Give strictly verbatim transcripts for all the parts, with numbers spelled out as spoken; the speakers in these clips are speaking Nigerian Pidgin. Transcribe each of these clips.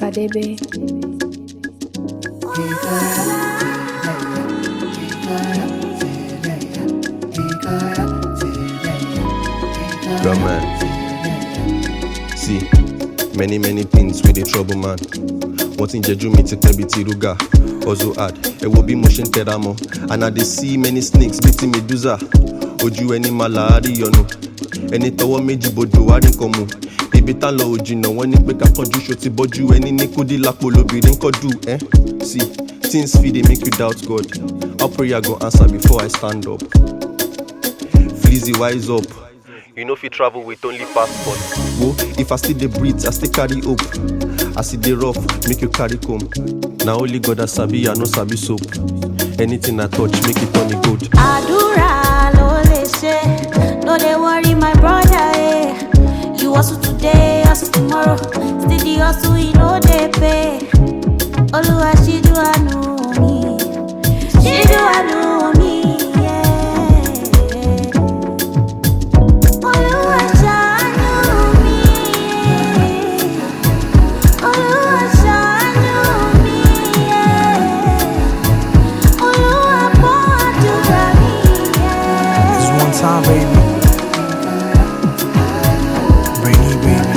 Osadebe. Drum man. See, many many things with the trouble man. Wọ́n ti ń jẹjú mi ti pẹ́ bí ti rúgà. Also hard, ẹ wo bí mo ṣe ń tẹra mọ́. And I dey see many snakes bí ti Medusa. Ojú ẹni máa láàárí yọnu. Ẹni tọwọ́ méjì bodò wá rí nǹkan mu. Ibi tá lọ òjìnà wọ́n ní pé ká kánjú ṣo ti bọ́jú ẹni ní kúdí lápò lóbìnrin kọ́ dù ẹ́. See, things fit dey make you doubt God. How prayer go answer before I stand up? Flizzy wise up. You know fit travel with only passport. Wo, if I still dey breathe, I still carry hope. As e dey rough, make you carry comb. Na only God I sabi, I no sabi soap. Anything I touch, make it turn to gold. Àdúrà ló lè ṣe, no dey worry my brother. Eh. You hustle today, hustle tomorrow. Still the hustle, you no dey pay. Olúwa ṣíjú àánú mi, ṣíjú àánú mi. Time, baby. Brainy, baby.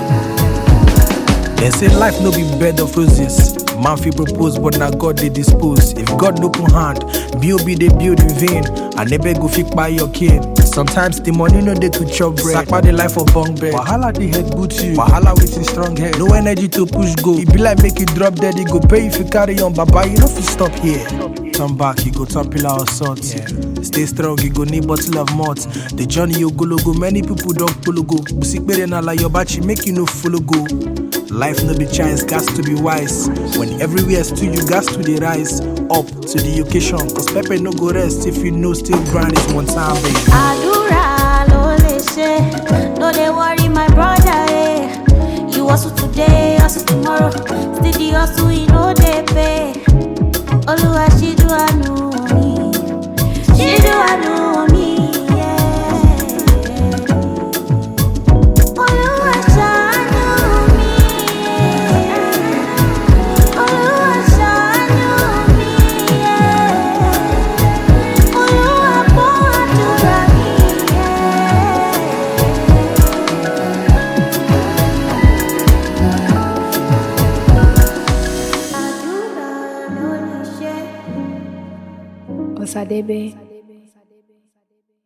They say life no be bed of roses. Man fi propose, but now God they dispose. If God no put hand, B O B they build in vain. And never go fix by your kid. Sometimes the money no dey to chop bread. Sack by the life of bunk bed. Wahala the head boot you. Wahala with his strong head. No energy to push go. It be like make you drop dead. It go pay if you carry on, baba. You know fi stop here. Turn back, you go turn pillar of salt. Yeah. Stay strong, you go need bottle of malt. The journey you go logo, many people don't follow go. Busik bere na like your bachi, make you no follow go. Life no be chance, gas to be wise. When everywhere still you gas to the rise. Up to the occasion, cause Pepe no go rest if you know still grind is one time, baby. Àdúrà ló lè ṣe, no dey worry my brother. Eh. You hustle today, hustle tomorrow. Still the hustle, you no dey pay. Olúwa ṣíjú àánú mi, ṣíjú àánú mi. Olúwa ṣàánú mi, Olúwa ṣàánú mi. Olúwa gbọ́ àdúrà mi. Àdúrà ló lè ṣe. Osadebe.